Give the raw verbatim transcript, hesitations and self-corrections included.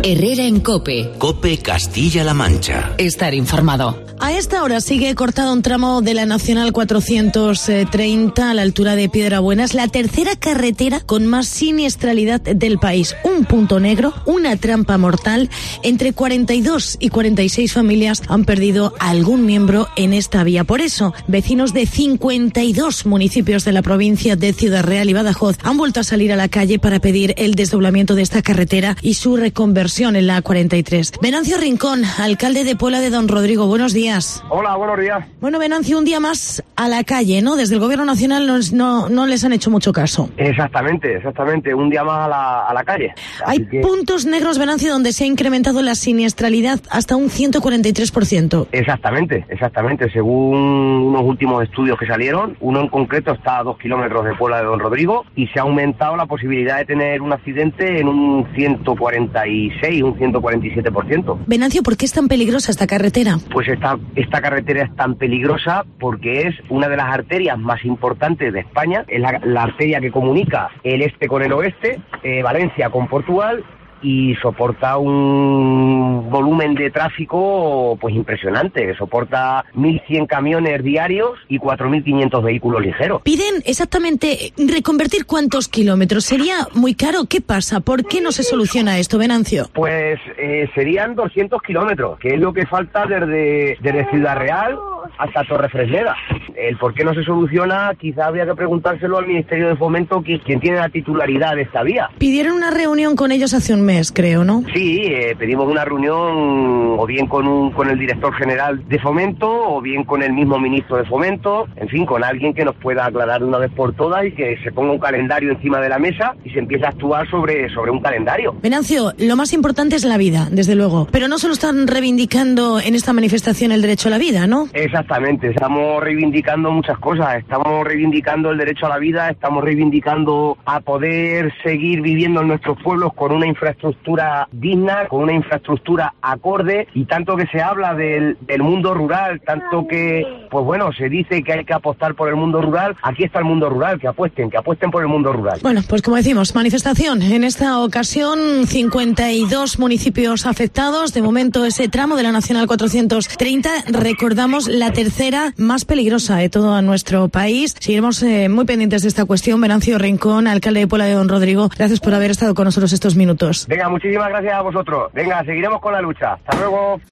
Herrera en COPE. COPE Castilla-La Mancha. Estar informado. A esta hora sigue cortado un tramo de la Nacional cuatrocientos treinta a la altura de Piedrabuena. Es la tercera carretera con más siniestralidad del país. Un punto negro, una trampa mortal. Entre cuarenta y dos y cuarenta y seis familias han perdido a algún miembro en esta vía. Por eso, vecinos de cincuenta y dos municipios de la provincia de Ciudad Real y Badajoz han vuelto a salir a la calle para pedir el desdoblamiento de esta carretera y su reconversión en la A cuarenta y tres. Venancio Rincón, alcalde de Puebla de Don Rodrigo, buenos días. Hola, buenos días. Bueno, Venancio, un día más a la calle, ¿no? Desde el Gobierno Nacional no, no, no les han hecho mucho caso. Exactamente, exactamente, un día más a la, a la calle. Así Hay que... puntos negros, Venancio, donde se ha incrementado la siniestralidad hasta un ciento cuarenta y tres por ciento. Exactamente, exactamente, según unos últimos estudios que salieron, uno en concreto está a dos kilómetros de Puebla de Don Rodrigo y se ha aumentado la posibilidad de tener un accidente en un ciento cuarenta y seis, un ciento cuarenta y siete por ciento. Venancio, ¿por qué es tan peligrosa esta carretera? Pues esta, esta carretera es tan peligrosa porque es una de las arterias más importantes de España, es la, la arteria que comunica el este con el oeste, eh, Valencia con Portugal, y soporta un volumen de tráfico pues impresionante, soporta mil cien camiones diarios y cuatro mil quinientos vehículos ligeros. Piden exactamente reconvertir cuántos kilómetros, ¿sería muy caro? ¿Qué pasa? ¿Por qué no se soluciona esto, Venancio? Pues eh, serían doscientos kilómetros, que es lo que falta desde, desde Ciudad Real hasta Torrefresneda. El por qué no se soluciona, quizá habría que preguntárselo al Ministerio de Fomento, que quien tiene la titularidad de esta vía. Pidieron una reunión con ellos hace un mes, creo, ¿no? Sí, eh, pedimos una reunión o bien con un, con el director general de Fomento o bien con el mismo ministro de Fomento, en fin, con alguien que nos pueda aclarar de una vez por todas y que se ponga un calendario encima de la mesa y se empiece a actuar sobre, sobre un calendario. Venancio, lo más importante es la vida, desde luego, pero no solo están reivindicando en esta manifestación el derecho a la vida, ¿no? Exactamente, estamos reivindicando muchas cosas, estamos reivindicando el derecho a la vida, estamos reivindicando a poder seguir viviendo en nuestros pueblos con una infraestructura digna, con una infraestructura acorde, y tanto que se habla del, del mundo rural, tanto que, pues bueno, se dice que hay que apostar por el mundo rural, aquí está el mundo rural, que apuesten, que apuesten por el mundo rural. Bueno, pues como decimos, manifestación, en esta ocasión cincuenta y dos municipios afectados, de momento ese tramo de la Nacional cuatrocientos treinta, recordamos la tercera más peligrosa de todo nuestro país. Seguiremos eh, muy pendientes de esta cuestión. Venancio Rincón, alcalde de Puebla de Don Rodrigo, gracias por haber estado con nosotros estos minutos. Venga, muchísimas gracias a vosotros. Venga, seguiremos con la lucha. Hasta luego.